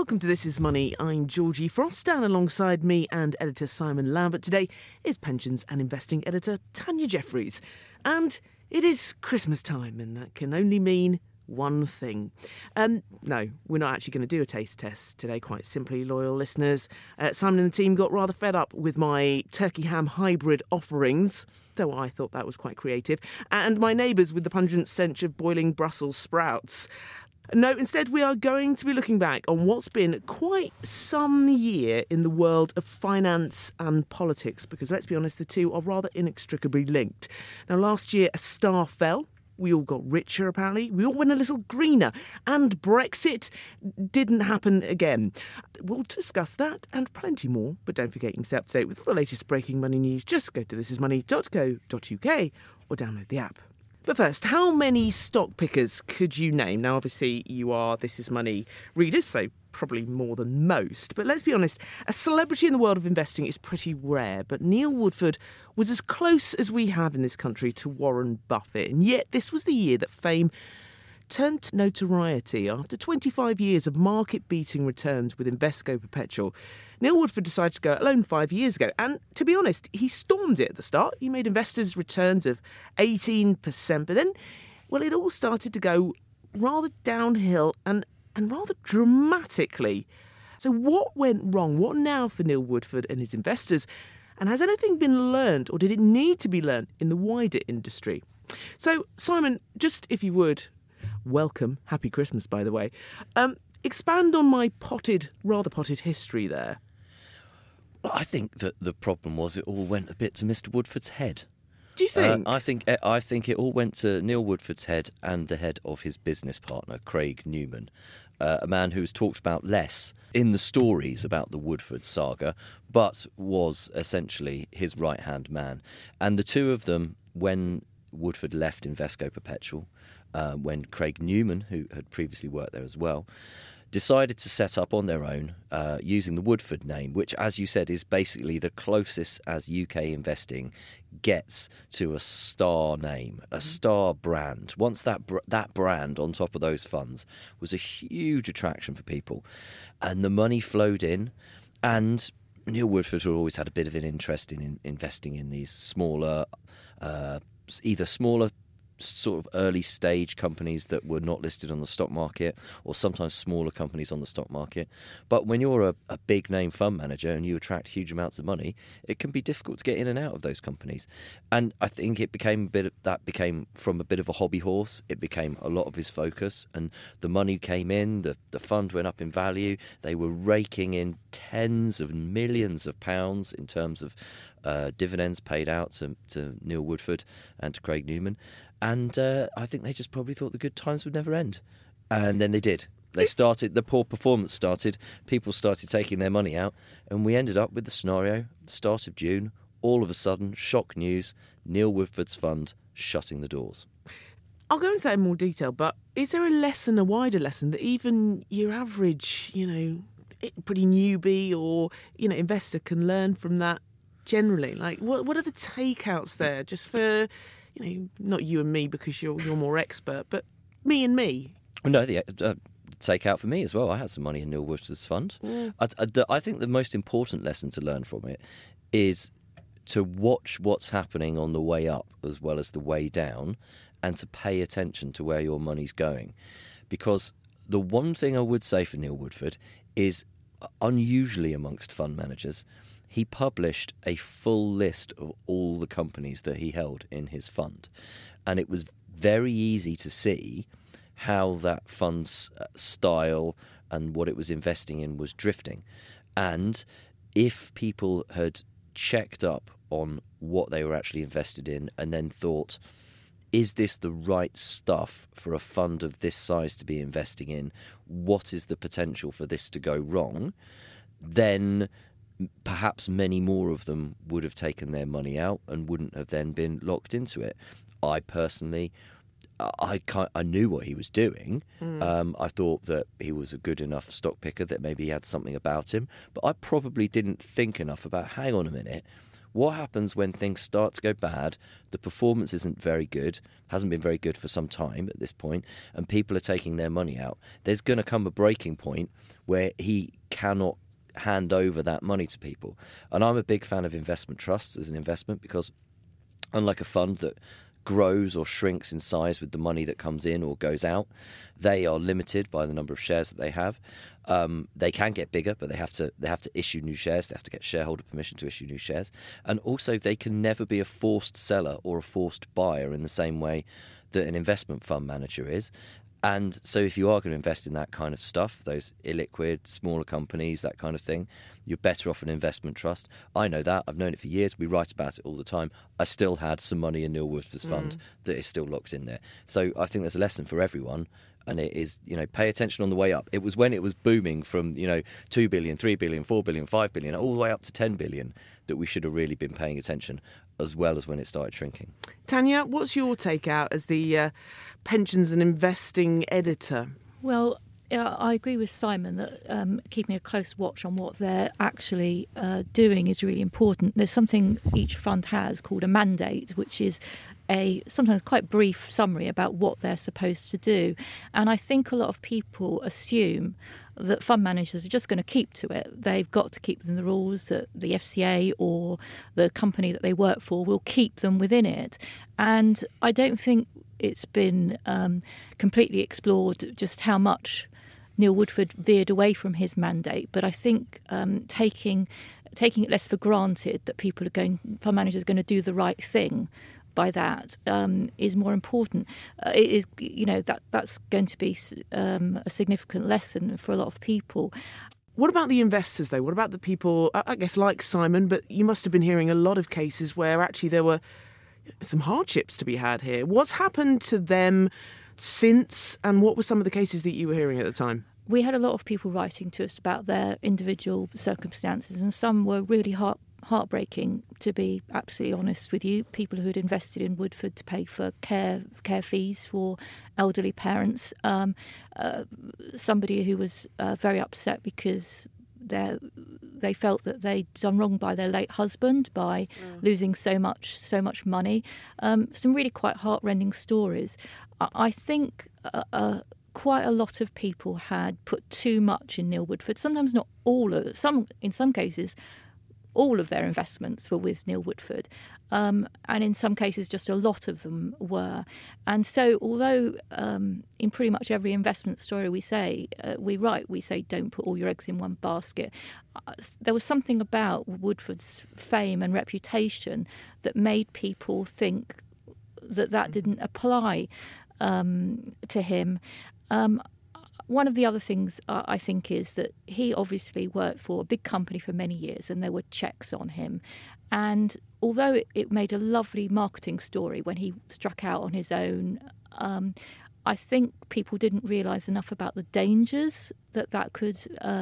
Welcome to This Is Money. I'm Georgie Frost, and alongside me and editor Simon Lambert today is pensions and investing editor Tanya Jeffries. And it is Christmas time, and that can only mean one thing. No, we're not actually going to do a taste test today, quite simply, loyal listeners. Simon and the team got rather fed up with my turkey ham hybrid offerings, though I thought that was quite creative, and my neighbours with the pungent stench of boiling Brussels sprouts. No, instead we are going to be looking back on what's been quite some year in the world of finance and politics, because let's be honest, the two are rather inextricably linked. Now, last year a star fell. We all got richer, apparently. We all went a little greener. And Brexit didn't happen again. We'll discuss that and plenty more. But don't forget, you can stay up to date with the latest breaking money news. Just go to thisismoney.co.uk or download the app. But first, how many stock pickers could you name? Now, obviously, you are This Is Money readers, so probably more than most. But let's be honest, a celebrity in the world of investing is pretty rare. But Neil Woodford was as close as we have in this country to Warren Buffett. And yet, this was the year that fame turned to notoriety. After 25 years of market-beating returns with Invesco Perpetual, Neil Woodford decided to go it alone 5 years ago. And to be honest, he stormed it at the start. He made investors returns of 18%. But then, well, it all started to go rather downhill and rather dramatically. So what went wrong? What now for Neil Woodford and his investors? And has anything been learned, or did it need to be learned in the wider industry? So, Simon, just if you would, welcome. Happy Christmas, by the way. Expand on my rather potted history there. Well, I think that the problem was it all went a bit to Mr. Woodford's head. Do you think? I think it all went to Neil Woodford's head and the head of his business partner, Craig Newman, a man who was talked about less in the stories about the Woodford saga, but was essentially his right-hand man. And the two of them, when Woodford left Invesco Perpetual, when Craig Newman, who had previously worked there as well, decided to set up on their own using the Woodford name, which, as you said, is basically the closest as UK investing gets to a star name, a star brand. Once that brand on top of those funds was a huge attraction for people, and the money flowed in, and Neil Woodford had always had a bit of an interest in investing in these smaller, either smaller sort of early stage companies that were not listed on the stock market, or sometimes smaller companies on the stock market. But when you're a big name fund manager and you attract huge amounts of money, it can be difficult to get in and out of those companies. And I think it became from a bit of a hobby horse. It became a lot of his focus, and the money came in, the fund went up in value. They were raking in tens of millions of pounds in terms of dividends paid out to Neil Woodford and to Craig Newman. And I think they just probably thought the good times would never end. And then they did. The poor performance started, people started taking their money out, and we ended up with the scenario, start of June, all of a sudden, shock news, Neil Woodford's fund shutting the doors. I'll go into that in more detail, but is there a wider lesson, that even your average, pretty newbie or, investor can learn from that generally? Like, what are the takeouts there, just for, not you and me because you're more expert, but me and me? No, the takeout for me as well. I had some money in Neil Woodford's fund. Yeah. I think the most important lesson to learn from it is to watch what's happening on the way up as well as the way down, and to pay attention to where your money's going. Because the one thing I would say for Neil Woodford is, unusually amongst fund managers, he published a full list of all the companies that he held in his fund. And it was very easy to see how that fund's style and what it was investing in was drifting. And if people had checked up on what they were actually invested in and then thought, is this the right stuff for a fund of this size to be investing in? What is the potential for this to go wrong? Then perhaps many more of them would have taken their money out and wouldn't have then been locked into it. I personally, I knew what he was doing. I thought that he was a good enough stock picker, that maybe he had something about him. But I probably didn't think enough about, hang on a minute, What happens when things start to go bad, the performance isn't very good, hasn't been very good for some time at this point, and people are taking their money out? There's going to come a breaking point where he cannot hand over that money to people. And I'm a big fan of investment trusts as an investment, because unlike a fund that grows or shrinks in size with the money that comes in or goes out, they are limited by the number of shares that they have. They can get bigger, but they have to issue new shares. They have to get shareholder permission to issue new shares. And also, they can never be a forced seller or a forced buyer in the same way that an investment fund manager is. And so if you are going to invest in that kind of stuff, those illiquid, smaller companies, that kind of thing, you're better off an investment trust. I know that. I've known it for years. We write about it all the time. I still had some money in Neil Woodford's fund that is still locked in there. So I think there's a lesson for everyone. And it is, pay attention on the way up. It was when it was booming from, 2 billion, 3 billion, 4 billion, 5 billion, all the way up to 10 billion that we should have really been paying attention, as well as when it started shrinking. Tanya, what's your take out as the pensions and investing editor? Well, I agree with Simon that keeping a close watch on what they're actually doing is really important. There's something each fund has called a mandate, which is a sometimes quite brief summary about what they're supposed to do. And I think a lot of people assume that fund managers are just going to keep to it. They've got to keep within the rules, that the FCA or the company that they work for will keep them within it. And I don't think it's been completely explored just how much Neil Woodford veered away from his mandate. But I think taking it less for granted that fund managers are going to do the right thing by that is more important. It is, that's going to be a significant lesson for a lot of people. What about the investors, though? What about the people, I guess, like Simon, but you must have been hearing a lot of cases where actually there were some hardships to be had here. What's happened to them since, and what were some of the cases that you were hearing at the time? We had a lot of people writing to us about their individual circumstances, and some were really heartbreaking, to be absolutely honest with you. People who had invested in Woodford to pay for care fees for elderly parents. Somebody who was very upset because they felt that they'd done wrong by their late husband by losing so much money. Some really quite heartrending stories. I think quite a lot of people had put too much in Neil Woodford. Sometimes not all of in some cases, all of their investments were with Neil Woodford. And in some cases, just a lot of them were. And so although in pretty much every investment story we say, don't put all your eggs in one basket, there was something about Woodford's fame and reputation that made people think that didn't apply to him. One of the other things I think is that he obviously worked for a big company for many years, and there were checks on him. And although it made a lovely marketing story when he struck out on his own, I think people didn't realise enough about the dangers that could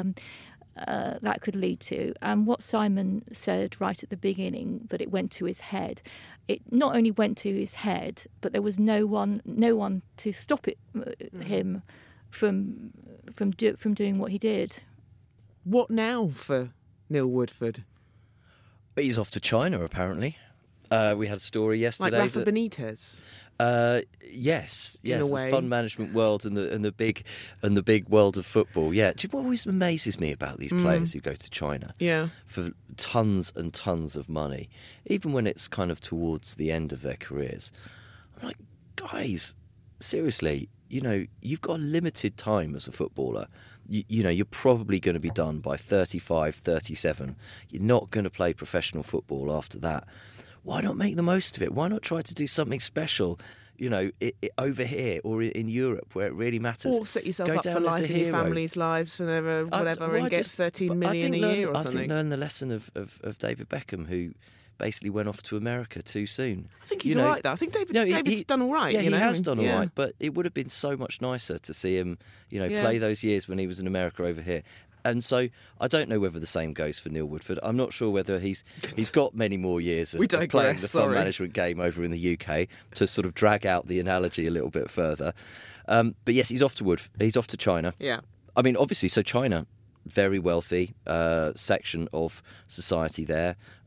lead to. And what Simon said right at the beginning, that it went to his head. It not only went to his head, but there was no one to stop him from doing what he did. What now for Neil Woodford? He's off to China, apparently. We had a story yesterday. Like Rafa Benitez? Yes, In a way. The fund management world and the big world of football. Yeah, do you know what always amazes me about these players who go to China? Yeah, for tons and tons of money, even when it's kind of towards the end of their careers. I'm like, guys, seriously, you've got a limited time as a footballer. You're probably going to be done by 35, 37. You're not going to play professional football after that. Why not make the most of it? Why not try to do something special, over here or in Europe where it really matters? Or set yourself up for life in your family's lives and whatever, and get 13 million a year or something. I think learn the lesson of David Beckham, who basically went off to America too soon. I think he's all right, though. I think David's done all right. Yeah, he has done all right, but it would have been so much nicer to see him, play those years when he was in America over here. And so I don't know whether the same goes for Neil Woodford. I'm not sure whether he's got many more years of playing the fund management game over in the UK, to sort of drag out the analogy a little bit further. But yes, he's off to China. Yeah. I mean, obviously, so China, very wealthy section of society there.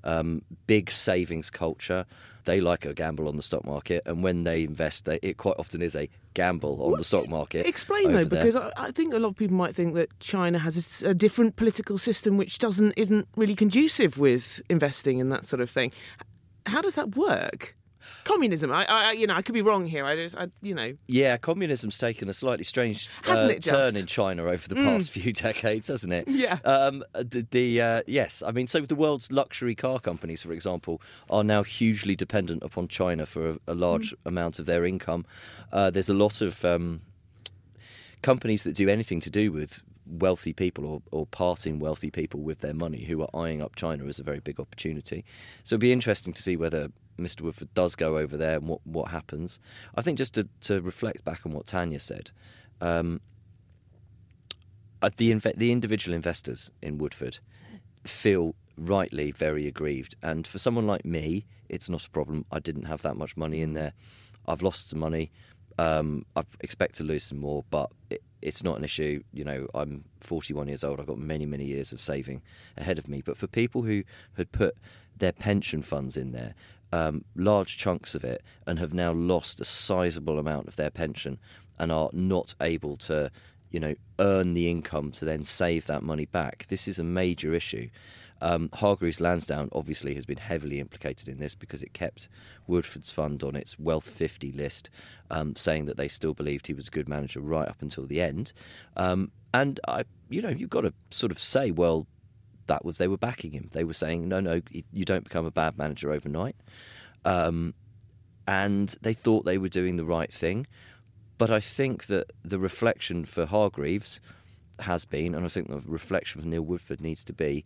big savings culture. They like a gamble on the stock market, and when they invest, it quite often is a gamble on the stock market. Explain though, because I think a lot of people might think that China has a different political system which isn't really conducive with investing and that sort of thing. How does that work? Communism. I could be wrong here. Yeah, communism's taken a slightly strange turn in China over the past few decades, hasn't it? Yeah. Yes. I mean, so the world's luxury car companies, for example, are now hugely dependent upon China for a large amount of their income. There's a lot of companies that do anything to do with wealthy people or parting wealthy people with their money who are eyeing up China as a very big opportunity. So it'd be interesting to see whether Mr. Woodford does go over there and what happens. I think just to reflect back on what Tanya said, the individual investors in Woodford feel rightly very aggrieved. And for someone like me, it's not a problem. I didn't have that much money in there. I've lost some money. I expect to lose some more, but it's not an issue. I'm 41 years old. I've got many, many years of saving ahead of me. But for people who had put their pension funds in there, large chunks of it, and have now lost a sizable amount of their pension and are not able to, earn the income to then save that money back. This is a major issue. Hargreaves Lansdown obviously has been heavily implicated in this because it kept Woodford's fund on its Wealth 50 list, saying that they still believed he was a good manager right up until the end. And you've got to sort of say, well, they were backing him. They were saying, no, you don't become a bad manager overnight. And they thought they were doing the right thing. But I think that the reflection for Hargreaves has been, and I think the reflection for Neil Woodford needs to be,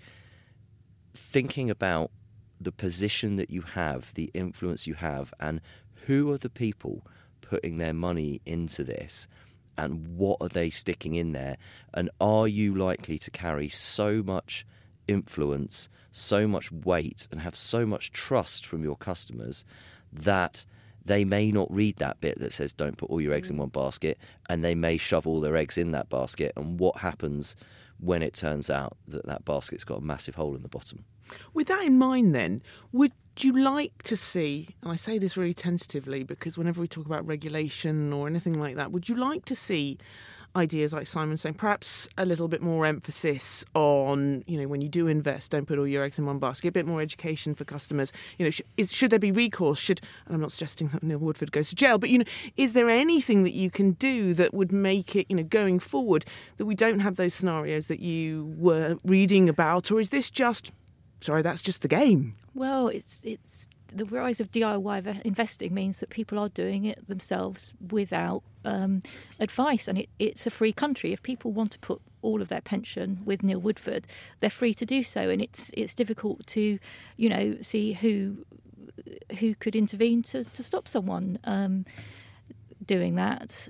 thinking about the position that you have, the influence you have, and who are the people putting their money into this, and what are they sticking in there, and are you likely to carry so much influence, so much weight, and have so much trust from your customers that they may not read that bit that says don't put all your eggs in one basket, and they may shove all their eggs in that basket. And what happens when it turns out that basket's got a massive hole in the bottom? With that in mind then, would you like to see, and I say this really tentatively because whenever we talk about regulation or anything like that, would you like to see ideas like Simon saying perhaps a little bit more emphasis on, when you do invest, don't put all your eggs in one basket, a bit more education for customers? Should there be recourse? And I'm not suggesting that Neil Woodford goes to jail, but, is there anything that you can do that would make it, going forward, that we don't have those scenarios that you were reading about? Or is this just, that's just the game? Well, it's the rise of DIY investing means that people are doing it themselves without advice, and it's a free country. If people want to put all of their pension with Neil Woodford, they're free to do so, and it's difficult to see who could intervene to stop someone doing that.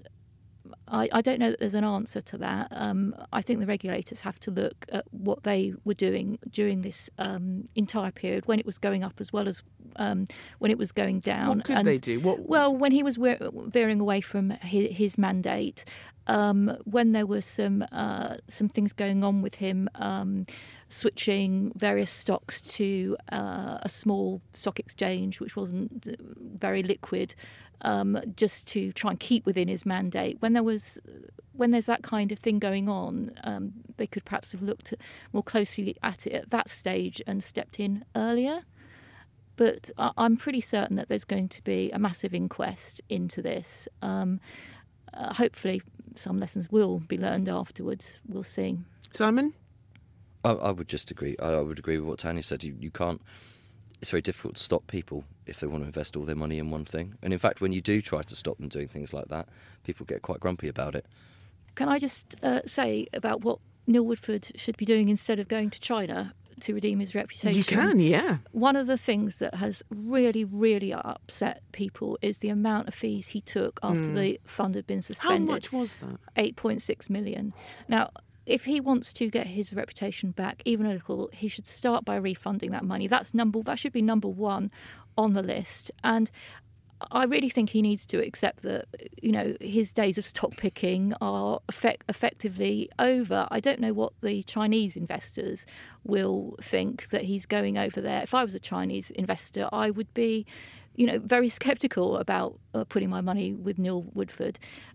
I don't know that there's an answer to that. I think the regulators have to look at what they were doing during this entire period, when it was going up as well as when it was going down. What could they do? Well, when he was veering away from his mandate, when there were some things going on with him, switching various stocks to a small stock exchange which wasn't very liquid, just to try and keep within his mandate. When there's that kind of thing going on, they could perhaps have looked more closely at it at that stage and stepped in earlier. But I'm pretty certain that there's going to be a massive inquest into this. Hopefully some lessons will be learned afterwards. We'll see. Simon? I would just agree. I would agree with what Tanya said. You can't. It's very difficult to stop people if they want to invest all their money in one thing. And in fact, when you do try to stop them doing things like that, people get quite grumpy about it. Can I just say about what Neil Woodford should be doing instead of going to China to redeem his reputation? You can, yeah. One of the things that has really, really upset people is the amount of fees he took after the fund had been suspended. How much was that? 8.6 million. Now, if he wants to get his reputation back even a little, he should start by refunding that money. That should be number one on the list. And I really think he needs to accept that, his days of stock picking are effectively over. I don't know what the Chinese investors will think that he's going over there. If I was a Chinese investor, I would be, very sceptical about putting my money with Neil Woodford.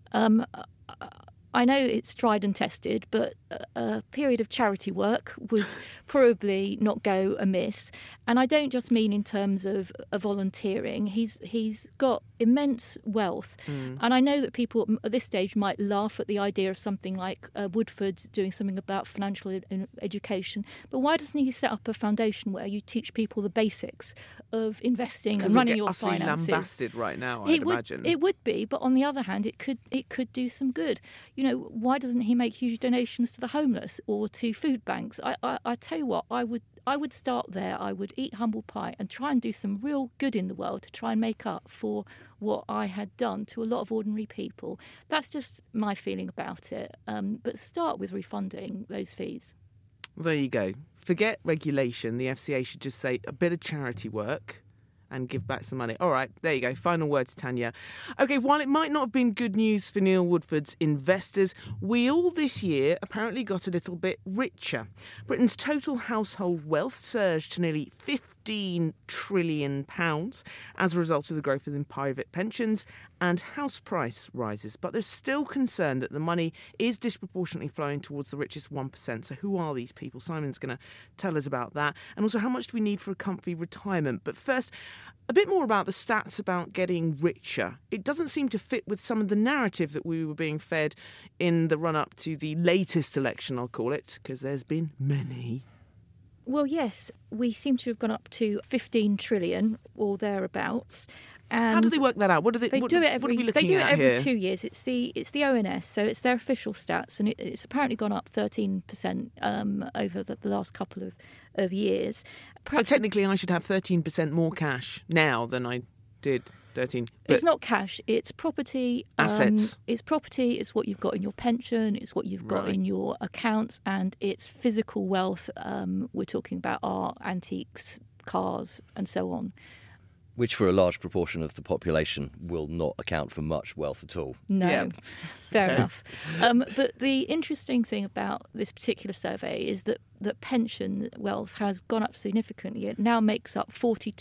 I know it's tried and tested, but a period of charity work would probably not go amiss. And I don't just mean in terms of volunteering. He's got immense wealth. And I know that people at this stage might laugh at the idea of something like Woodford doing something about financial education. But why doesn't he set up a foundation where you teach people the basics of investing and running your finances? Lambasted right now, I'd imagine. It would be, but on the other hand, it could do some good. Why doesn't he make huge donations to the homeless or to food banks? I tell you what, I would start there. I would eat humble pie and try and do some real good in the world to try and make up for what I had done to a lot of ordinary people. That's just my feeling about it. But start with refunding those fees. There you go. Forget regulation. The FCA should just say a bit of charity work and give back some money. All right, there you go. Final words, Tanya. OK, while it might not have been good news for Neil Woodford's investors, we all this year apparently got a little bit richer. Britain's total household wealth surged to nearly £15 trillion as a result of the growth in private pensions and house price rises. But there's still concern that the money is disproportionately flowing towards the richest 1%. So who are these people? Simon's going to tell us about that. And also, how much do we need for a comfy retirement? But first, a bit more about the stats about getting richer. It doesn't seem to fit with some of the narrative that we were being fed in the run-up to the latest election, I'll call it, because there's been many. Well, yes, we seem to have gone up to 15 trillion or thereabouts. And how do they work that out? What do they do it every? They do it every 2 years. It's the ONS, so it's their official stats, and it's apparently gone up 13% over the last couple of years. Perhaps so technically, I should have 13% more cash now than I did. 13. It's not cash. It's property. Assets. It's property. It's what you've got in your pension. It's what you've got in your accounts, and it's physical wealth. We're talking about art, antiques, cars, and so on. Which, for a large proportion of the population, will not account for much wealth at all. No, fair enough. But the interesting thing about this particular survey is that pension wealth has gone up significantly. It now makes up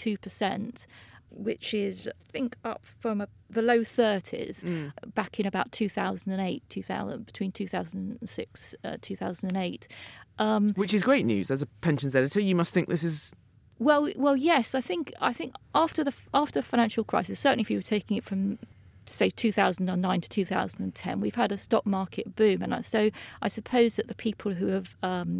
42%, which is, I think, up from the low 30s back in about 2008, between 2006, 2008. Which is great news. As a pensions editor, you must think this is... Well, yes. I think after the financial crisis, certainly if you were taking it from, say, 2009 to 2010, we've had a stock market boom, and so I suppose that the people who have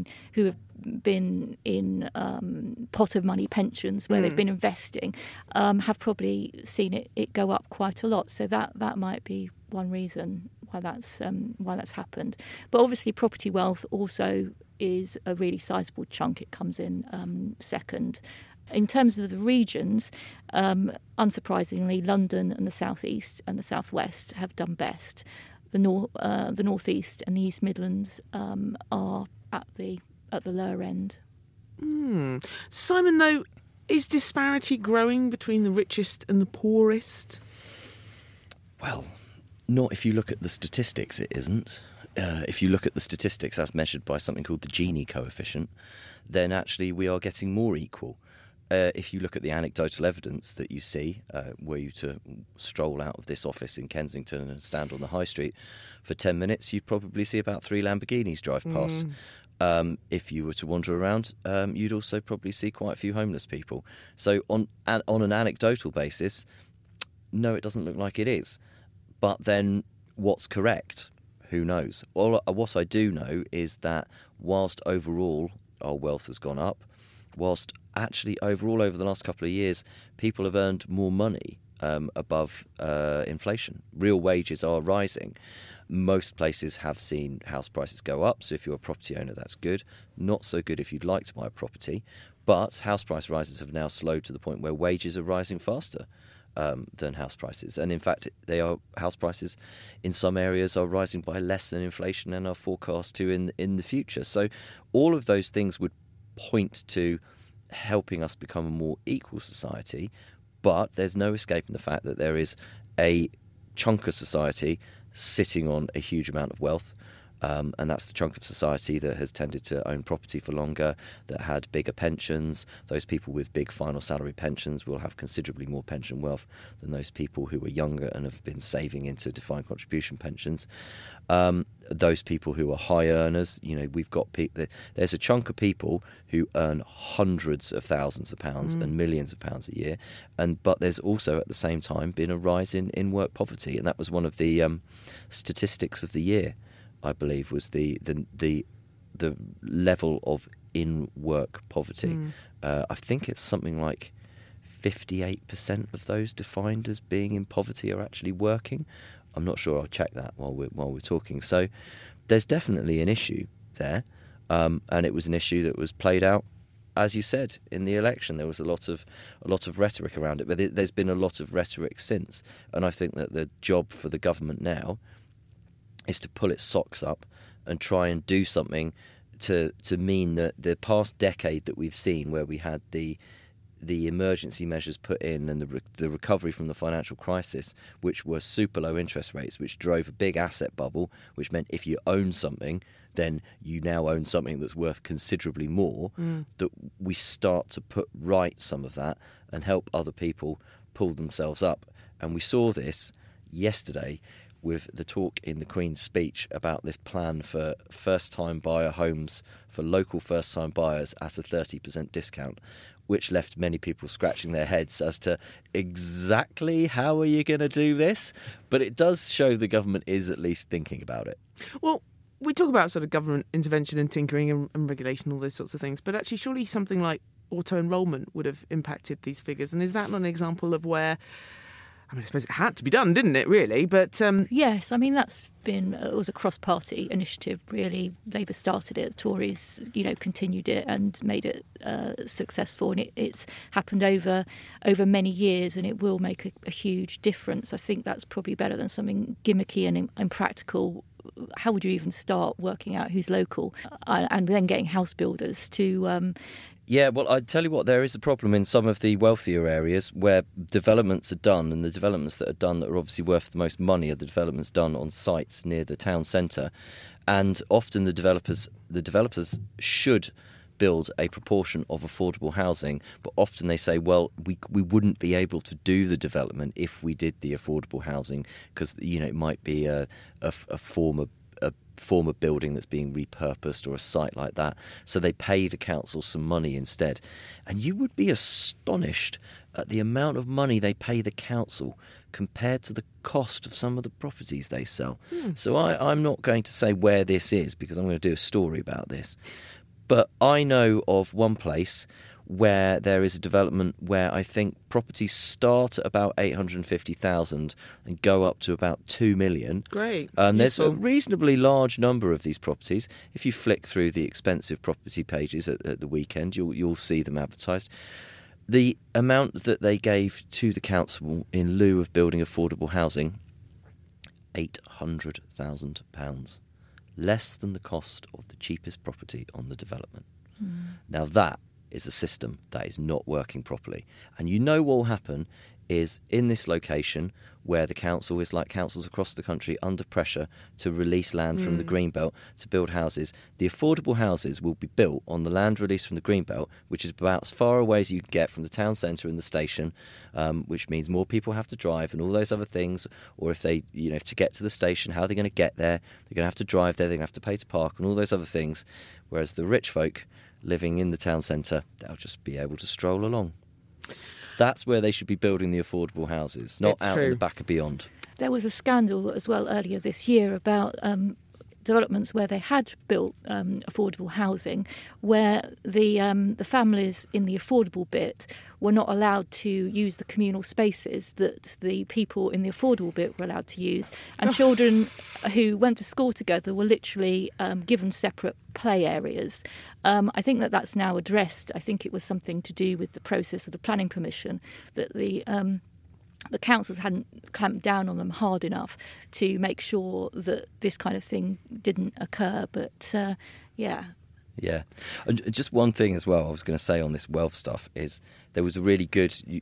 been in pot of money pensions where they've been investing have probably seen it go up quite a lot. So that might be one reason why that's happened. But obviously, property wealth also is a really sizable chunk. It comes in second. In terms of the regions, unsurprisingly, London and the South East and the South West have done best. The North East and the East Midlands are at the lower end. Simon, though, is disparity growing between the richest and the poorest? Well, not if you look at the statistics, it isn't. If you look at the statistics as measured by something called the Gini coefficient, then actually we are getting more equal. If you look at the anecdotal evidence that you see, were you to stroll out of this office in Kensington and stand on the high street for 10 minutes, you'd probably see about 3 Lamborghinis drive past. If you were to wander around, you'd also probably see quite a few homeless people. So on an anecdotal basis, no, it doesn't look like it is. But then what's correct? Who knows? What I do know is that whilst overall our wealth has gone up, whilst actually overall over the last couple of years people have earned more money above inflation. Real wages are rising. Most places have seen house prices go up, so if you're a property owner, that's good. Not so good if you'd like to buy a property, but house price rises have now slowed to the point where wages are rising faster than house prices. And in fact, house prices in some areas are rising by less than inflation and are forecast to in the future. So all of those things would point to helping us become a more equal society. But there's no escaping the fact that there is a chunk of society sitting on a huge amount of wealth. And that's the chunk of society that has tended to own property for longer, that had bigger pensions. Those people with big final salary pensions will have considerably more pension wealth than those people who are younger and have been saving into defined contribution pensions. Those people who are high earners, we've got there's a chunk of people who earn hundreds of thousands of pounds and millions of pounds a year, but there's also at the same time been a rise in work poverty, and that was one of the statistics of the year, I believe, was the level of in-work poverty. I think it's something like 58% of those defined as being in poverty are actually working. I'm not sure. I'll check that while we're talking. So there's definitely an issue there, and it was an issue that was played out, as you said, in the election. There was a lot of rhetoric around it, but there's been a lot of rhetoric since, and I think that the job for the government now is to pull its socks up and try and do something to mean that the past decade that we've seen, where we had the emergency measures put in and the recovery from the financial crisis, which were super low interest rates, which drove a big asset bubble, which meant if you own something, then you now own something that's worth considerably more, that we start to put right some of that and help other people pull themselves up. And we saw this yesterday with the talk in the Queen's speech about this plan for first-time buyer homes for local first-time buyers at a 30% discount, which left many people scratching their heads as to exactly how are you going to do this? But it does show the government is at least thinking about it. Well, we talk about sort of government intervention and tinkering and regulation, all those sorts of things, but actually surely something like auto-enrolment would have impacted these figures. And is that not an example of where... I suppose it had to be done, didn't it, really? But yes, it was a cross-party initiative, really. Labour started it, Tories, continued it and made it successful. And it's happened over many years, and it will make a huge difference. I think that's probably better than something gimmicky and impractical. How would you even start working out who's local and then getting house builders to... Yeah, well, I tell you what, there is a problem in some of the wealthier areas where developments are done, and the developments that are done that are obviously worth the most money are the developments done on sites near the town centre. And often the developers should build a proportion of affordable housing, but often they say, well, we wouldn't be able to do the development if we did the affordable housing because, it might be a former building that's being repurposed or a site like that, so they pay the council some money instead. And you would be astonished at the amount of money they pay the council compared to the cost of some of the properties they sell. So I'm not going to say where this is because I'm going to do a story about this, but I know of one place where there is a development where I think properties start at about 850,000 and go up to about 2 million. Great. There's a reasonably large number of these properties. If you flick through the expensive property pages at the weekend, you'll see them advertised. The amount that they gave to the council in lieu of building affordable housing, £800,000, less than the cost of the cheapest property on the development. Now that is a system that is not working properly. And what will happen is in this location where the council is like councils across the country under pressure to release land from the Greenbelt to build houses, the affordable houses will be built on the land released from the Greenbelt, which is about as far away as you can get from the town centre and the station, which means more people have to drive and all those other things. Or if they, to get to the station, how are they going to get there? They're going to have to drive there, they're going to have to pay to park and all those other things. Whereas the rich folk living in the town centre, they'll just be able to stroll along. That's where they should be building the affordable houses, not out in the back of beyond. There was a scandal as well earlier this year about developments where they had built affordable housing, where the families in the affordable bit were not allowed to use the communal spaces that the people in the affordable bit were allowed to use, and children who went to school together were literally given separate play areas. I think that's now addressed. I think it was something to do with the process of the planning permission, that the councils hadn't clamped down on them hard enough to make sure that this kind of thing didn't occur. But, yeah. Yeah. And just one thing as well I was going to say on this wealth stuff is there was a really good...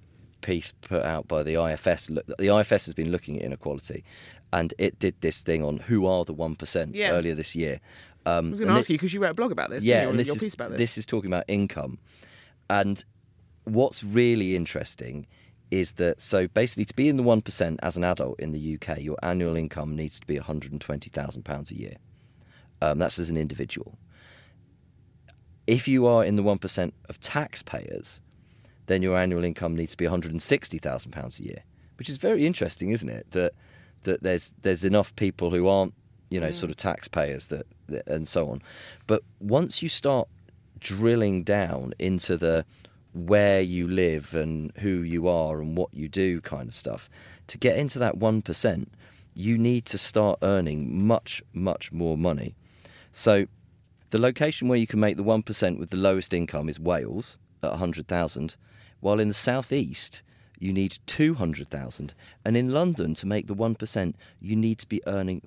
piece put out by the IFS. The IFS has been looking at inequality, and it did this thing on who are the 1% earlier this year. I was going to ask you, because you wrote a blog about this, yeah, didn't you, and your piece about this. This is talking about income. And what's really interesting is that, so basically to be in the 1% as an adult in the UK, your annual income needs to be £120,000 a year. That's as an individual. If you are in the 1% of taxpayers, then your annual income needs to be £160,000 a year, which is very interesting, isn't it? That there's enough people who aren't, sort of taxpayers that and so on. But once you start drilling down into the where you live and who you are and what you do kind of stuff, to get into that 1%, you need to start earning much, much more money. So the location where you can make the 1% with the lowest income is Wales at 100,000, while in the southeast you need 200,000, and in London to make the 1% you need to be earning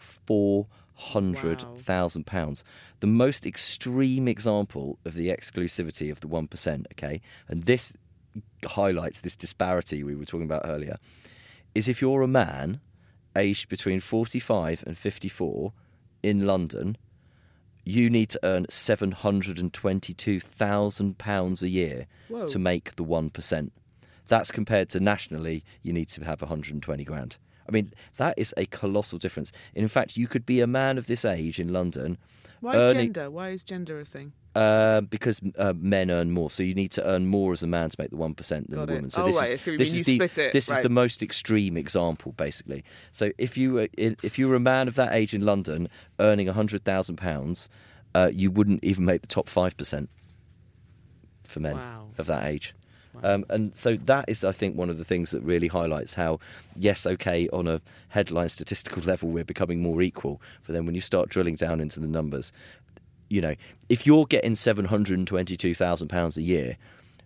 £400,000. The most extreme example of the exclusivity of the 1%, okay, and this highlights this disparity we were talking about earlier, is if you're a man aged between 45 and 54 in London, you need to earn £722,000 a year to make the 1%. That's compared to nationally, you need to have 120 grand. I mean, that is a colossal difference. In fact, you could be a man of this age in London. Why gender? Why is gender a thing? Because men earn more, so you need to earn more as a man to make the 1% than a woman. So this is the most extreme example, basically. So if you were a man of that age in London earning £100,000, you wouldn't even make the top 5% for men of that age. And so that is, I think, one of the things that really highlights how, yes, okay, on a headline statistical level, we're becoming more equal. But then when you start drilling down into the numbers, if you're getting £722,000 a year,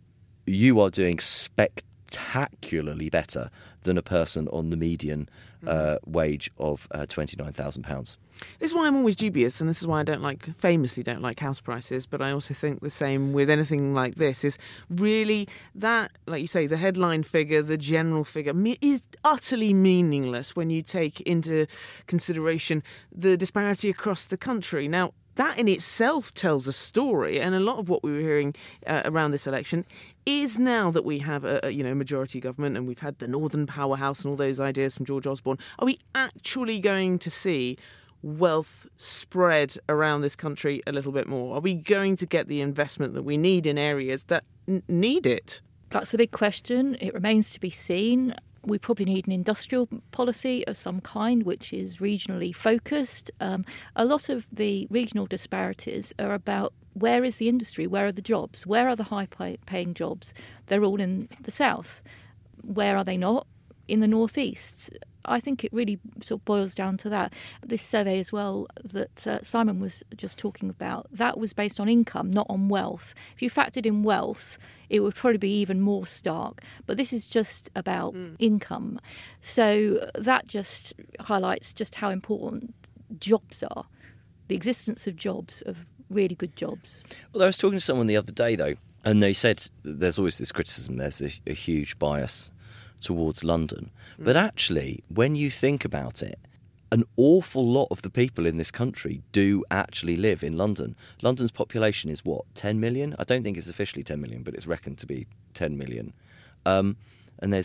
you are doing spectacularly better than a person on the median wage of £29,000. This is why I'm always dubious, and this is why I famously don't like house prices, but I also think the same with anything like this, is really that, like you say, the headline figure, the general figure, is utterly meaningless when you take into consideration the disparity across the country. Now, that in itself tells a story, and a lot of what we were hearing around this election is now that we have a majority government, and we've had the Northern Powerhouse and all those ideas from George Osborne. Are we actually going to see wealth spread around this country a little bit more? Are we going to get the investment that we need in areas that need it? That's the big question. It remains to be seen. We probably need an industrial policy of some kind which is regionally focused. A lot of the regional disparities are about where is the industry, where are the jobs, where are the high-paying jobs? They're all in the south. Where are they not? In the northeast. I think it really sort of boils down to that. This survey as well that Simon was just talking about, that was based on income, not on wealth. If you factored in wealth, it would probably be even more stark. But this is just about income. So that just highlights just how important jobs are, the existence of jobs, of really good jobs. Well, I was talking to someone the other day, though, and they said there's always this criticism, there's a huge bias towards London. But actually, when you think about it, an awful lot of the people in this country do actually live in London. London's population is, 10 million? I don't think it's officially 10 million, but it's reckoned to be 10 million. And there's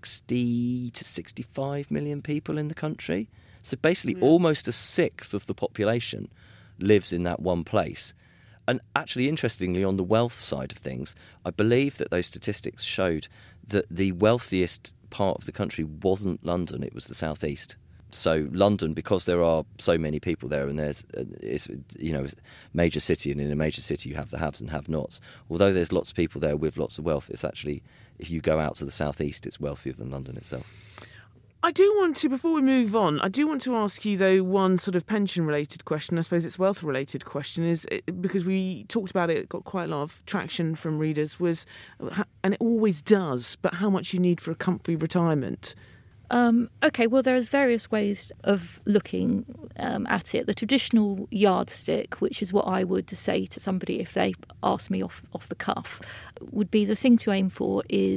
60 to 65 million people in the country. So basically almost a sixth of the population lives in that one place. And actually, interestingly, on the wealth side of things, I believe that those statistics showed that the wealthiest part of the country wasn't London, it was the southeast. So London, because there are so many people there, and it's a major city, and in a major city you have the haves and have-nots. Although there's lots of people there with lots of wealth, it's actually, if you go out to the southeast, it's wealthier than London itself. I do want to, before we move on, I do want to ask you, though, one sort of pension-related question. I suppose it's wealth-related question, is because we talked about it got quite a lot of traction from readers, and it always does, but how much you need for a comfy retirement. Okay, well, there's various ways of looking at it. The traditional yardstick, which is what I would say to somebody if they ask me off the cuff, would be the thing to aim for is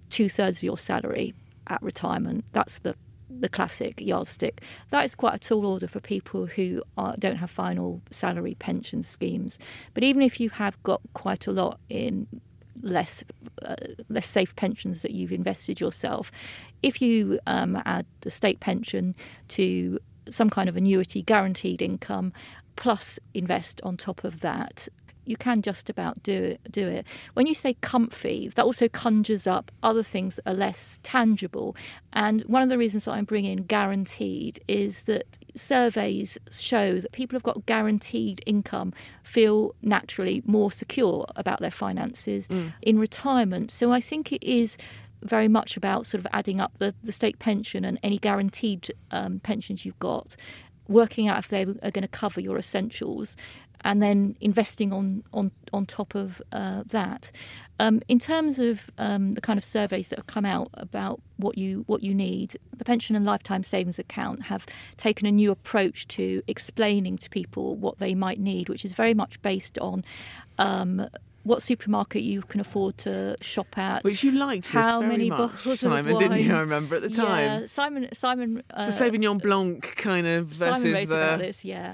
2/3 of your salary at retirement. That's the classic yardstick. That is quite a tall order for people who don't have final salary pension schemes. But even if you have got quite a lot in less safe pensions that you've invested yourself, if you add the state pension to some kind of annuity guaranteed income plus invest on top of that, you can just about do it. When you say comfy, that also conjures up other things that are less tangible. And one of the reasons that I'm bringing guaranteed is that surveys show that people who've got guaranteed income feel naturally more secure about their finances in retirement. So I think it is very much about sort of adding up the state pension and any guaranteed pensions you've got, working out if they are going to cover your essentials, and then investing on top of that. In terms of the kind of surveys that have come out about what you need, the Pension and Lifetime Savings Account have taken a new approach to explaining to people what they might need, which is very much based on what supermarket you can afford to shop at. Which you liked how this very many much, bottles Simon, of wine. didn't you? I remember at the time. Yeah, Simon. It's the Sauvignon Blanc kind of versus Simon wrote the... about this, yeah.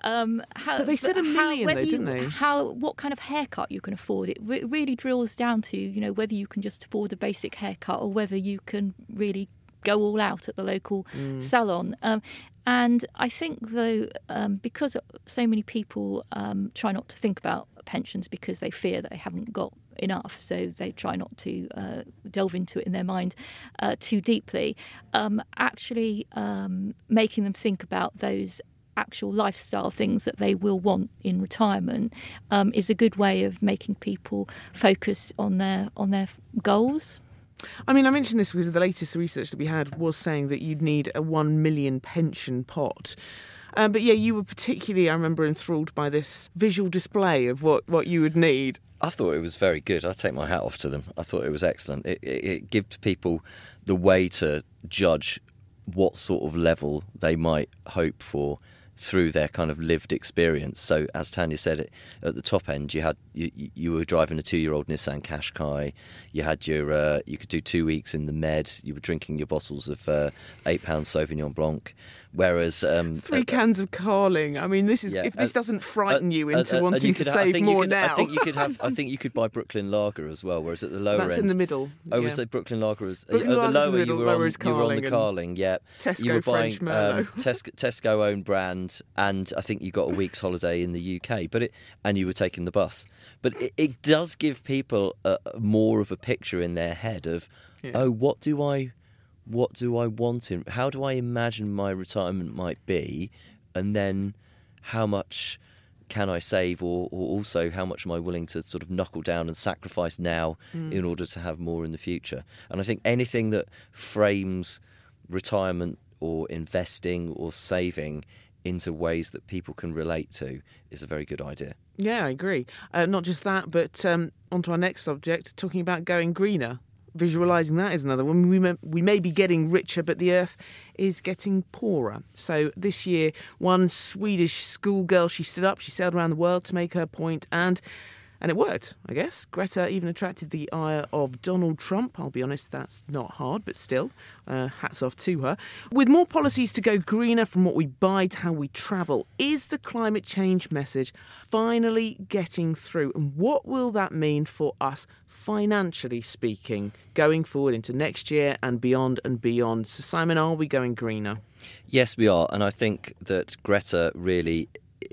But they said $1 million, though, didn't they? What kind of haircut you can afford. It really drills down to, whether you can just afford a basic haircut or whether you can really go all out at the local salon. And I think, though, because so many people try not to think about pensions because they fear that they haven't got enough, so they try not to delve into it in their mind too deeply, actually making them think about those actual lifestyle things that they will want in retirement is a good way of making people focus on their goals. I mean, I mentioned this because the latest research that we had was saying that you'd need a 1 million pension pot. But yeah, you were particularly, I remember, enthralled by this visual display of what you would need. I thought it was very good. I take my hat off to them. I thought it was excellent. It gives people the way to judge what sort of level they might hope for through their kind of lived experience. So, as Tanya said, at the top end, you were driving a 2-year-old Nissan Qashqai. You had you could do 2 weeks in the Med. You were drinking your bottles of £8 Sauvignon Blanc. Whereas 3 cans of Carling. I mean, this is if this doesn't frighten you into wanting to save more now. I think you could buy Brooklyn Lager as well. Whereas at the lower end, that's in the middle. Oh, was it Brooklyn Lager? At the lower, you were on the Carling. Yeah, Tesco you were buying French Merlot. Tesco own brand, and I think you got a week's holiday in the UK. And you were taking the bus. But it does give people more of a picture in their head of, what do I want in? How do I imagine my retirement might be, and then how much can I save, or also how much am I willing to sort of knuckle down and sacrifice now in order to have more in the future? And I think anything that frames retirement or investing or saving into ways that people can relate to is a very good idea. Yeah, I agree. Not just that, but on to our next subject, talking about going greener. Visualising that is another one. We may be getting richer, but the earth is getting poorer. So this year, one Swedish schoolgirl, she stood up, she sailed around the world to make her point, and it worked, I guess. Greta even attracted the ire of Donald Trump. I'll be honest, that's not hard, but still, hats off to her. With more policies to go greener, from what we buy to how we travel, is the climate change message finally getting through? And what will that mean for us financially speaking, going forward into next year and beyond and beyond? So, Simon, are we going greener? Yes, we are. And I think that Greta really,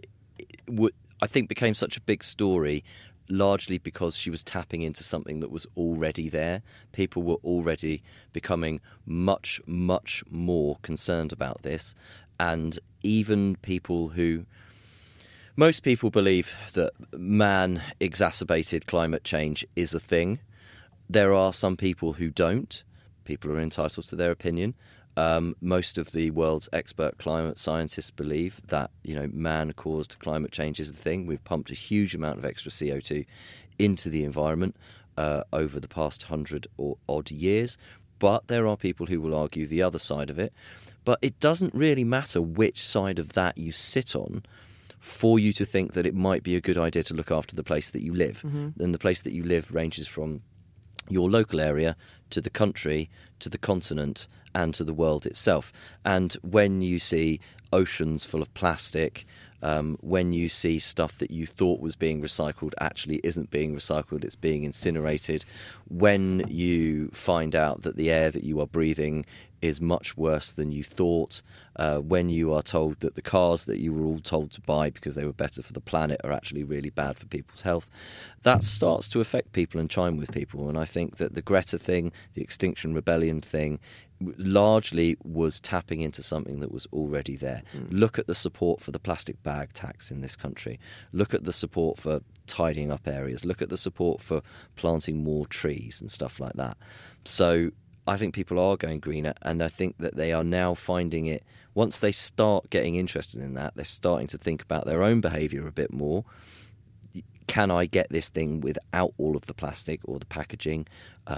became such a big story largely because she was tapping into something that was already there. People were already becoming much, much more concerned about this. And even people who... Most people believe that man-exacerbated climate change is a thing. There are some people who don't. People are entitled to their opinion. Most of the world's expert climate scientists believe that, man-caused climate change is a thing. We've pumped a huge amount of extra CO2 into the environment over the past 100 or odd years. But there are people who will argue the other side of it. But it doesn't really matter which side of that you sit on for you to think that it might be a good idea to look after the place that you live. Mm-hmm. And the place that you live ranges from your local area to the country, to the continent, and to the world itself. And when you see oceans full of plastic, when you see stuff that you thought was being recycled actually isn't being recycled, it's being incinerated, when you find out that the air that you are breathing is much worse than you thought, when you are told that the cars that you were all told to buy because they were better for the planet are actually really bad for people's health, that starts to affect people and chime with people. And I think that the Greta thing, the Extinction Rebellion thing, largely was tapping into something that was already there. Look at the support for the plastic bag tax in this country. Look at the support for tidying up areas. Look at the support for planting more trees and stuff like that. So I think people are going greener, and I think that they are now finding it, once they start getting interested in that, they're starting to think about their own behaviour a bit more. Can I get this thing without all of the plastic or the packaging?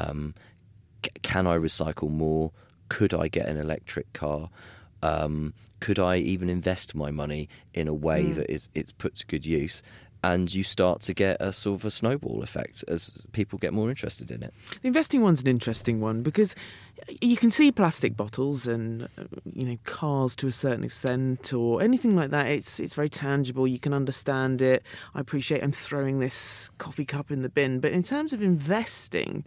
Can I recycle more? Could I get an electric car? Could I even invest my money in a way that it's put to good use? And you start to get a sort of a snowball effect as people get more interested in it. The investing one's an interesting one because you can see plastic bottles and cars to a certain extent or anything like that. It's very tangible. You can understand it. I appreciate I'm throwing this coffee cup in the bin. But in terms of investing,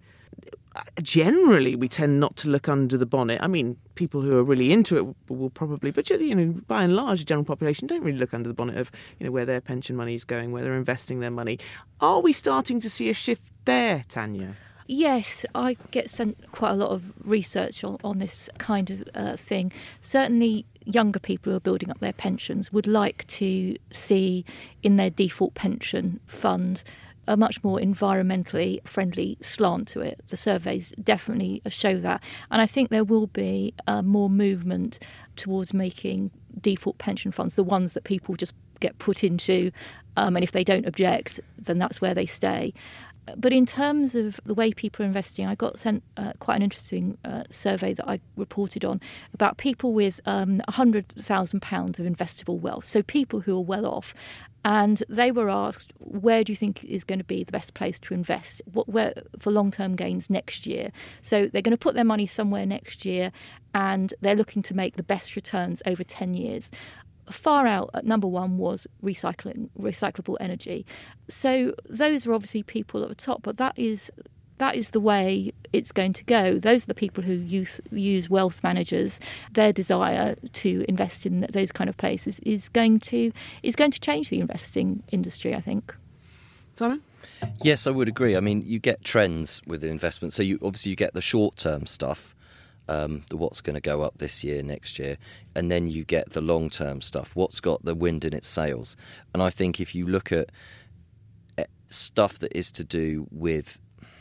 generally we tend not to look under the bonnet. I mean, people who are really into it will probably, but by and large, the general population don't really look under the bonnet of where their pension money is going, where they're investing their money. Are we starting to see a shift there, Tanya? Yes, I get sent quite a lot of research on this kind of thing. Certainly younger people who are building up their pensions would like to see in their default pension fund a much more environmentally friendly slant to it. The surveys definitely show that. And I think there will be more movement towards making default pension funds the ones that people just get put into, and if they don't object, then that's where they stay. But in terms of the way people are investing, I got sent quite an interesting survey that I reported on about people with £100,000 of investable wealth, so people who are well off. And they were asked, where do you think is going to be the best place to invest where for long-term gains next year? So they're going to put their money somewhere next year and they're looking to make the best returns over 10 years. Far out at number one was recyclable energy. So those are obviously people at the top, but that is the way it's going to go. Those are the people who use wealth managers. Their desire to invest in those kind of places is going to change the investing industry, I think. Simon? Yes, I would agree. I mean, you get trends with investment. So you get the short-term stuff, the what's going to go up this year, next year, and then you get the long-term stuff, what's got the wind in its sails. And I think if you look at stuff that is to do with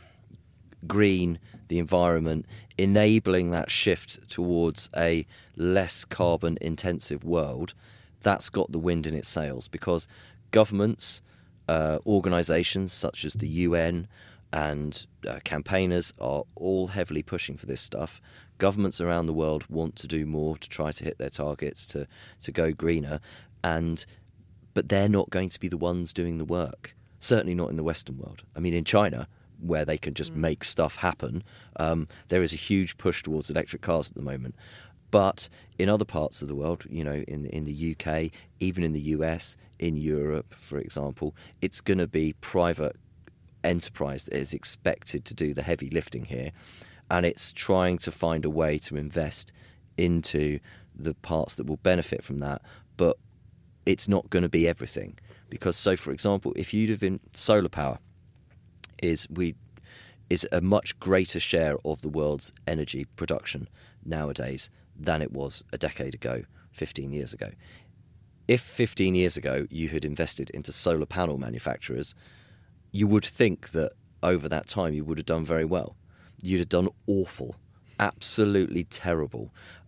green, the environment, enabling that shift towards a less carbon intensive world, that's got the wind in its sails, because governments, organisations such as the UN and campaigners are all heavily pushing for this stuff. Governments around the world want to do more to try to hit their targets, to go greener, but they're not going to be the ones doing the work, certainly not in the Western world. I mean, in China, where they can just make stuff happen, there is a huge push towards electric cars at the moment. But in other parts of the world, in the UK, even in the US, in Europe, for example, it's going to be private enterprise that is expected to do the heavy lifting here. And it's trying to find a way to invest into the parts that will benefit from that. But it's not going to be everything. Because, so for example, if you'd have been solar power, is a much greater share of the world's energy production nowadays than it was a decade ago, 15 years ago. If 15 years ago you had invested into solar panel manufacturers, you would think that over that time you would have done very well. You'd have done awful, absolutely terrible.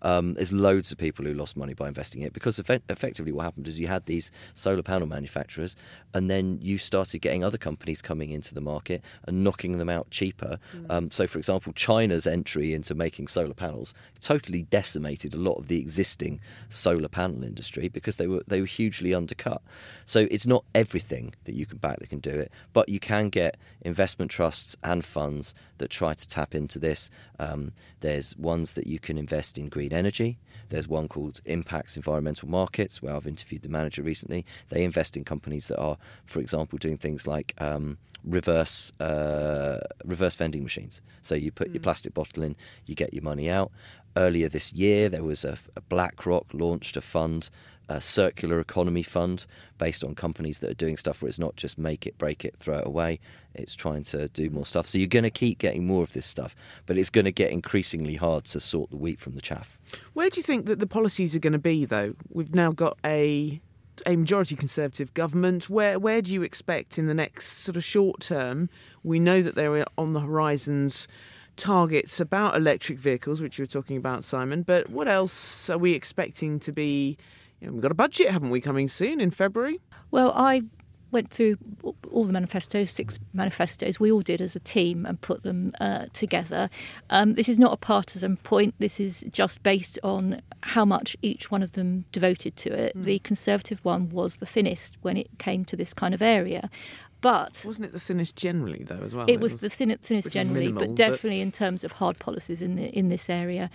There's loads of people who lost money by investing in it because effectively what happened is you had these solar panel manufacturers, and then you started getting other companies coming into the market and knocking them out cheaper. So, for example, China's entry into making solar panels totally decimated a lot of the existing solar panel industry because they were hugely undercut. So it's not everything that you can back that can do it, but you can get investment trusts and funds that try to tap into this. There's ones that you can invest in green energy. There's one called Impacts Environmental Markets, where I've interviewed the manager recently. They invest in companies that are, for example, doing things like reverse vending machines. So you put your plastic bottle in, you get your money out. Earlier this year, there was a BlackRock launched a fund, a circular economy fund, based on companies that are doing stuff where it's not just make it, break it, throw it away. It's trying to do more stuff. So you're going to keep getting more of this stuff, but it's going to get increasingly hard to sort the wheat from the chaff. Where do you think that the policies are going to be, though? We've now got a majority Conservative government. Where do you expect in the next sort of short term? We know that there are on the horizons targets about electric vehicles, which you were talking about, Simon, but what else are we expecting to be? We've got a budget, haven't we, coming soon in February? Well, I went through all the manifestos, 6 manifestos. We all did as a team and put them together. This is not a partisan point. This is just based on how much each one of them devoted to it. The Conservative one was the thinnest when it came to this kind of area. But wasn't it the thinnest generally, though, as well? It was the thinnest generally, minimal, but definitely in terms of hard policies in this area.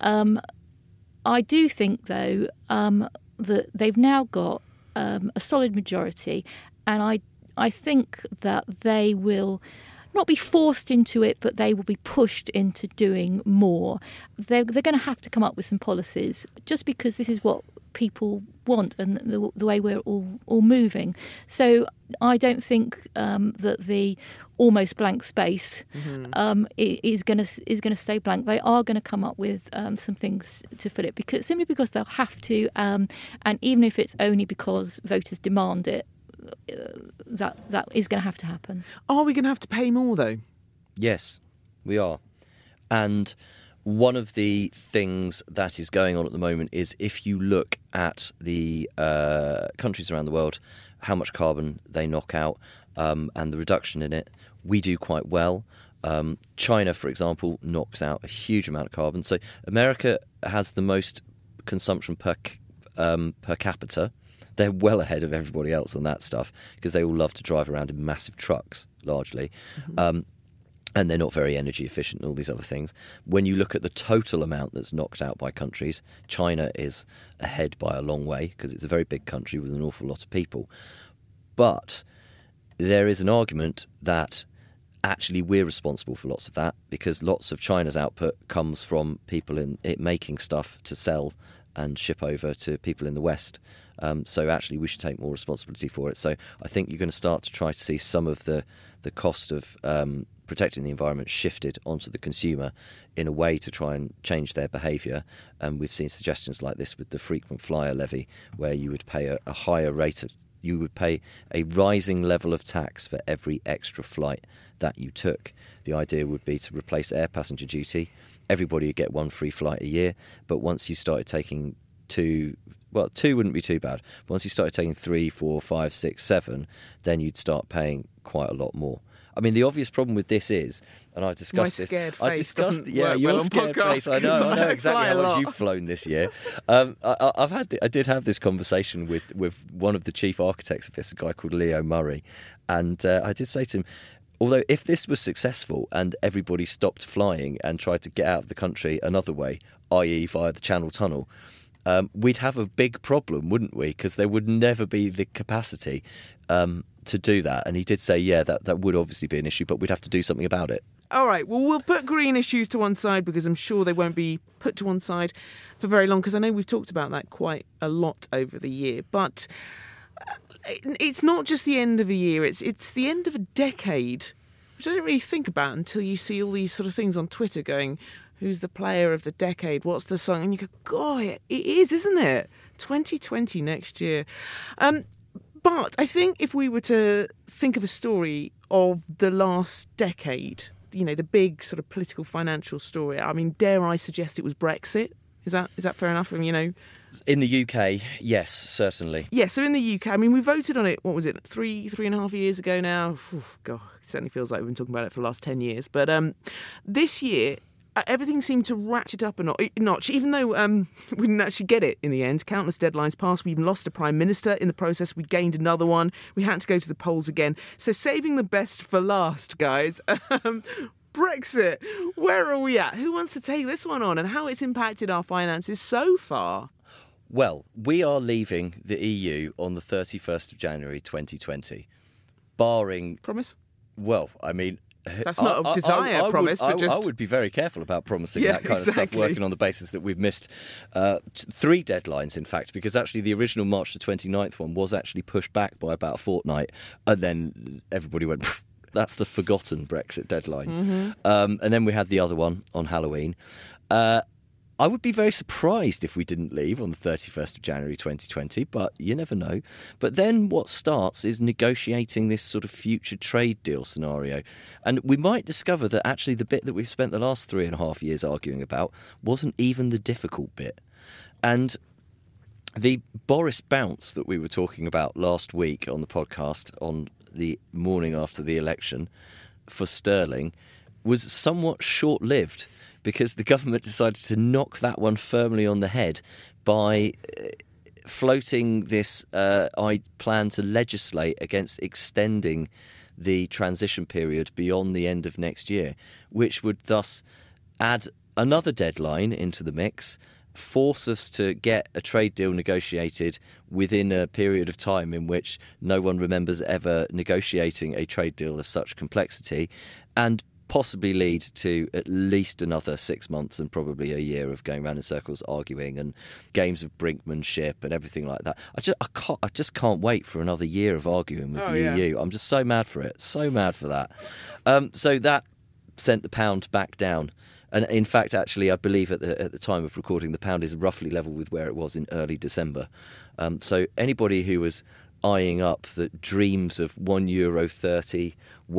I do think, though, that they've now got a solid majority, and I think that they will not be forced into it, but they will be pushed into doing more. They're going to have to come up with some policies, just because this is what people want and the way we're all moving. So I don't think that the almost blank space is going to stay blank. They are going to come up with some things to fill it, because they'll have to, and even if it's only because voters demand it, that is going to have to happen. Are we going to have to pay more, though? Yes, we are. And one of the things that is going on at the moment is, if you look at the countries around the world, how much carbon they knock out and the reduction in it, we do quite well. China, for example, knocks out a huge amount of carbon. So America has the most consumption per capita. They're well ahead of everybody else on that stuff, because they all love to drive around in massive trucks, largely. And they're not very energy efficient and all these other things. When you look at the total amount that's knocked out by countries, China is ahead by a long way, because it's a very big country with an awful lot of people. But there is an argument that actually we're responsible for lots of that, because lots of China's output comes from people in it making stuff to sell and ship over to people in the West. So actually we should take more responsibility for it. So I think you're going to start to try to see some of the cost of protecting the environment shifted onto the consumer in a way to try and change their behaviour. And we've seen suggestions like this with the frequent flyer levy, where you would pay a higher rate of, you would pay a rising level of tax for every extra flight that you took. The idea would be to replace air passenger duty. Everybody would get one free flight a year, but once you started taking two wouldn't be too bad. Once you started taking 3, 4, 5, 6, 7, then you'd start paying quite a lot more. I mean, the obvious problem with this is, and I discussed this. Scared face doesn't your scared face. I know exactly how much you've flown this year. I did have this conversation with one of the chief architects of this, a guy called Leo Murray, and I did say to him, although if this was successful and everybody stopped flying and tried to get out of the country another way, i.e. via the Channel Tunnel, we'd have a big problem, wouldn't we? Because there would never be the capacity to do that. And he did say, that would obviously be an issue, but we'd have to do something about it. All right, well, we'll put green issues to one side, because I'm sure they won't be put to one side for very long, because I know we've talked about that quite a lot over the year. But it's not just the end of the year, it's the end of a decade, which I don't really think about until you see all these sort of things on Twitter going, who's the player of the decade, what's the song? And you go, God, it is, isn't it? 2020 next year. But I think if we were to think of a story of the last decade, the big sort of political financial story, I mean, dare I suggest it was Brexit Is that fair enough? I mean, In the UK, yes, certainly. Yeah, so in the UK, I mean, we voted on it, what was it, three and a half years ago now? God, it certainly feels like we've been talking about it for the last 10 years. But this year, everything seemed to ratchet up a notch, even though we didn't actually get it in the end. Countless deadlines passed. We even lost a prime minister in the process. We gained another one. We had to go to the polls again. So saving the best for last, guys. Brexit, where are we at? Who wants to take this one on and how it's impacted our finances so far? Well, we are leaving the EU on the 31st of January 2020, barring... Promise? Well, I mean... That's not a desire promise, but just... I would be very careful about promising that kind of exactly. stuff, working on the basis that we've missed 3 deadlines, in fact, because actually the original March the 29th one was actually pushed back by about a fortnight, and then everybody went, that's the forgotten Brexit deadline. Mm-hmm. And then we had the other one on Halloween. I would be very surprised if we didn't leave on the 31st of January 2020, but you never know. But then what starts is negotiating this sort of future trade deal scenario. And we might discover that actually the bit that we've spent the last 3.5 years arguing about wasn't even the difficult bit. And the Boris bounce that we were talking about last week on the podcast on the morning after the election for sterling was somewhat short-lived, because the government decided to knock that one firmly on the head by floating this plan to legislate against extending the transition period beyond the end of next year, which would thus add another deadline into the mix, force us to get a trade deal negotiated within a period of time in which no one remembers ever negotiating a trade deal of such complexity, and possibly lead to at least another 6 months and probably a year of going around in circles arguing and games of brinkmanship and everything like that. I just can't wait for another year of arguing with the EU. I'm just so mad for it, so mad for that. So that sent the pound back down. And in fact, actually, I believe at the time of recording, the pound is roughly level with where it was in early December. So anybody who was eyeing up the dreams of €1.30,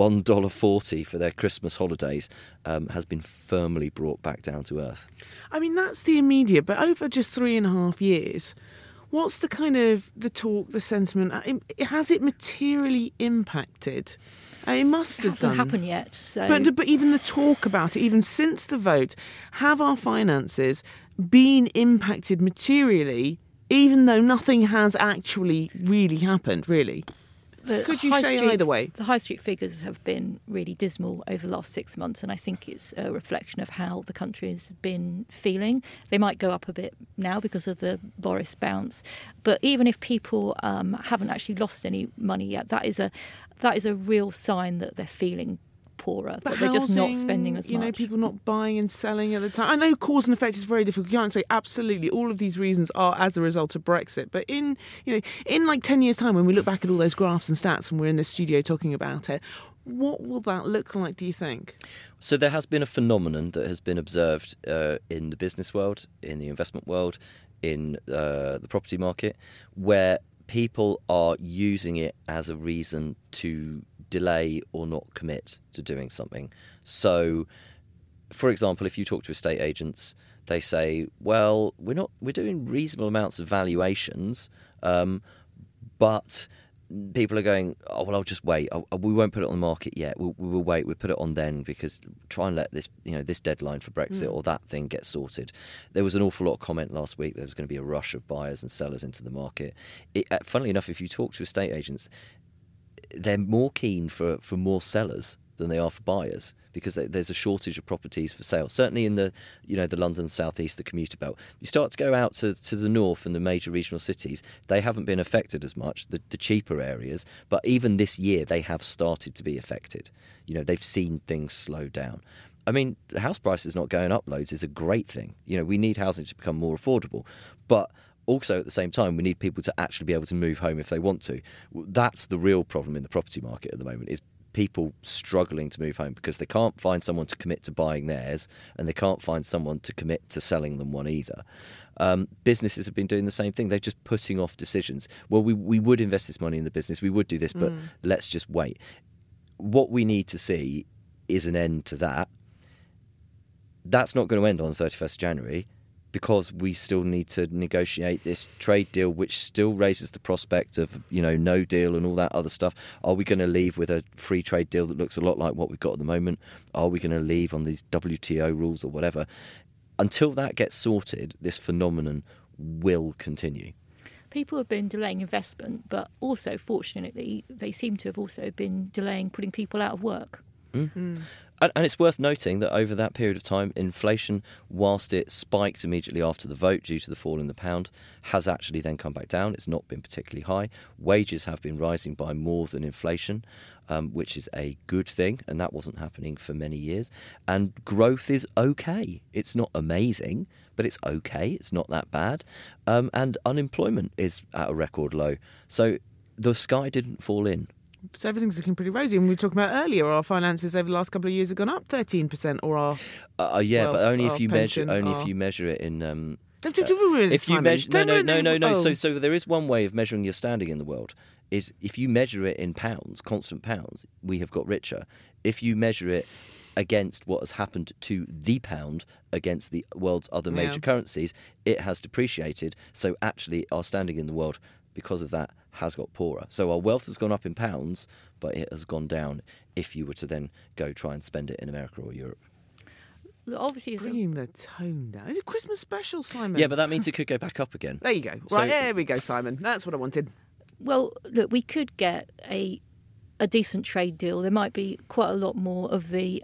$1.40 for their Christmas holidays has been firmly brought back down to earth. I mean, that's the immediate, but over just 3.5 years, what's the kind of the talk, the sentiment? Has it materially impacted? It must have done. It hasn't happened yet. So. But even the talk about it, even since the vote, have our finances been impacted materially, even though nothing has actually really happened, really? Could you say either way? The high street figures have been really dismal over the last 6 months, and I think it's a reflection of how the country has been feeling. They might go up a bit now because of the Boris bounce, but even if people haven't actually lost any money yet, that is a real sign that they're feeling poorer, but they're just not spending as much. People not buying and selling at the time. I know cause and effect is very difficult. You can't say absolutely all of these reasons are as a result of Brexit, but in like 10 years' time, when we look back at all those graphs and stats and we're in the studio talking about it, what will that look like, do you think? So there has been a phenomenon that has been observed in the business world, in the investment world, in the property market, where people are using it as a reason to delay or not commit to doing something. So, for example, if you talk to estate agents, they say, well, we're doing reasonable amounts of valuations, but people are going, oh, well, I'll just wait. We won't put it on the market yet. We'll wait. We'll put it on then because try and let this, this deadline for Brexit or that thing get sorted. There was an awful lot of comment last week. There was going to be a rush of buyers and sellers into the market. Funnily enough, if you talk to estate agents, they're more keen for more sellers than they are for buyers because there's a shortage of properties for sale. Certainly in the London South East, the commuter belt. You start to go out to the north and the major regional cities, they haven't been affected as much, the cheaper areas, but even this year they have started to be affected. They've seen things slow down. I mean, house prices not going up loads is a great thing. We need housing to become more affordable, but also, at the same time, we need people to actually be able to move home if they want to. That's the real problem in the property market at the moment, is people struggling to move home because they can't find someone to commit to buying theirs and they can't find someone to commit to selling them one either. Businesses have been doing the same thing. They're just putting off decisions. Well, we would invest this money in the business. We would do this, but let's just wait. What we need to see is an end to that. That's not going to end on the 31st of January. because we still need to negotiate this trade deal, which still raises the prospect of, no deal and all that other stuff. Are we going to leave with a free trade deal that looks a lot like what we've got at the moment? Are we going to leave on these WTO rules or whatever? Until that gets sorted, this phenomenon will continue. People have been delaying investment, but also, fortunately, they seem to have also been delaying putting people out of work. And it's worth noting that over that period of time, inflation, whilst it spiked immediately after the vote due to the fall in the pound, has actually then come back down. It's not been particularly high. Wages have been rising by more than inflation, which is a good thing, and that wasn't happening for many years. And growth is okay. It's not amazing, but it's okay. It's not that bad. And unemployment is at a record low. So the sky didn't fall in. So everything's looking pretty rosy. And we were talking about earlier, our finances over the last couple of years have gone up 13%, or our wealth, but only if you pension, if you measure it in. If you measure, no. So there is one way of measuring your standing in the world. Is if you measure it in pounds, constant pounds, we have got richer. If you measure it against what has happened to the pound against the world's other major currencies, it has depreciated. So actually, our standing in the world, because of that, has got poorer. So our wealth has gone up in pounds, but it has gone down if you were to then go try and spend it in America or Europe. Obviously, bringing the tone down. Is it Christmas special, Simon? Yeah, but that means it could go back up again. There you go. Right, there we go, Simon. That's what I wanted. Well, look, we could get a decent trade deal. There might be quite a lot more of the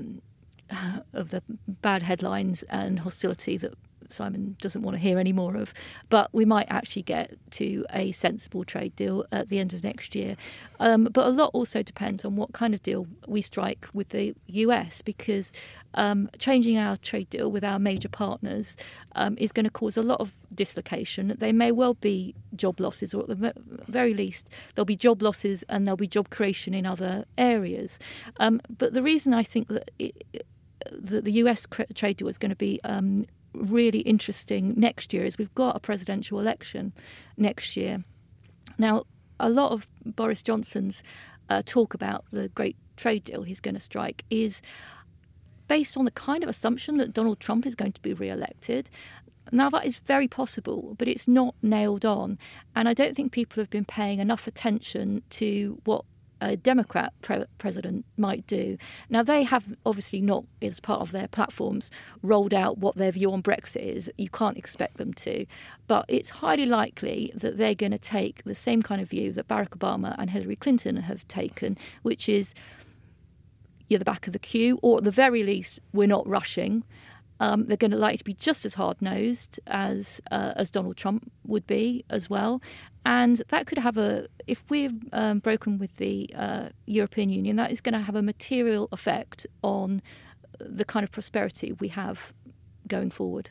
bad headlines and hostility that Simon doesn't want to hear any more of, but we might actually get to a sensible trade deal at the end of next year. But a lot also depends on what kind of deal we strike with the US, because changing our trade deal with our major partners is going to cause a lot of dislocation. There may well be job losses, or at the very least there'll be job losses and there'll be job creation in other areas. But the reason I think that the US trade deal is going to be really interesting next year is we've got a presidential election next year. Now, a lot of Boris Johnson's talk about the great trade deal he's going to strike is based on the kind of assumption that Donald Trump is going to be re-elected. Now, that is very possible, but it's not nailed on. And I don't think people have been paying enough attention to what a Democrat president might do. Now, they have obviously not, as part of their platforms, rolled out what their view on Brexit is. You can't expect them to. But it's highly likely that they're going to take the same kind of view that Barack Obama and Hillary Clinton have taken, which is you're the back of the queue, or at the very least, we're not rushing. They're going to like to be just as hard-nosed as Donald Trump would be as well. And that could have if we're broken with the European Union, that is going to have a material effect on the kind of prosperity we have going forward.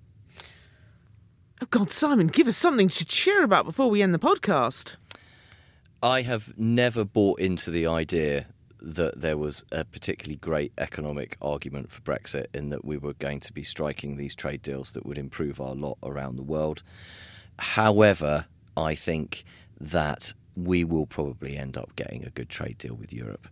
Oh, God, Simon, give us something to cheer about before we end the podcast. I have never bought into the idea that there was a particularly great economic argument for Brexit, in that we were going to be striking these trade deals that would improve our lot around the world. However, I think that we will probably end up getting a good trade deal with Europe.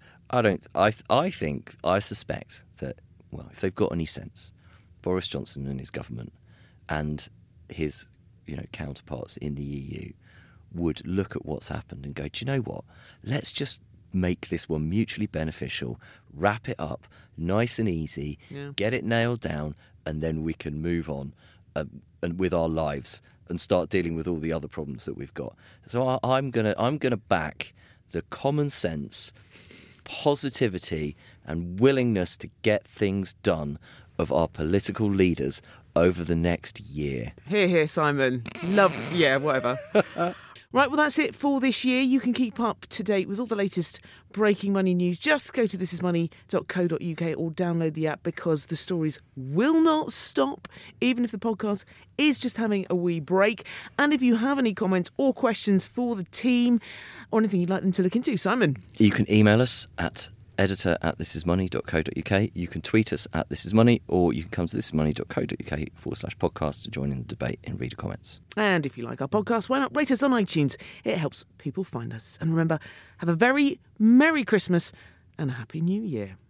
I suspect that, well, if they've got any sense, Boris Johnson and his government and his, counterparts in the EU would look at what's happened and go, do you know what? Let's just make this one mutually beneficial, wrap it up nice and easy, get it nailed down, and then we can move on and with our lives and start dealing with all the other problems that we've got. So I'm gonna back the common sense, positivity, and willingness to get things done of our political leaders over the next year. Hear, hear, Simon. Whatever. Right, well, that's it for this year. You can keep up to date with all the latest breaking money news. Just go to thisismoney.co.uk or download the app, because the stories will not stop, even if the podcast is just having a wee break. And if you have any comments or questions for the team or anything you'd like them to look into, Simon, you can email us at editor@thisismoney.co.uk. You can tweet us at thisismoney, or you can come to thisismoney.co.uk/podcast to join in the debate in reader comments. And if you like our podcast, why not rate us on iTunes? It helps people find us. And remember, have a very Merry Christmas and a Happy New Year.